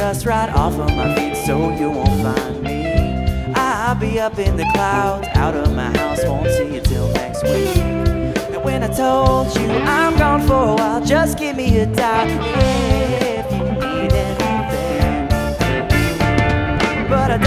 dust right off of my feet so you won't find me. I'll be up in the clouds, out of my house, won't see you till next week. And when I told you I'm gone for a while, just give me a dial.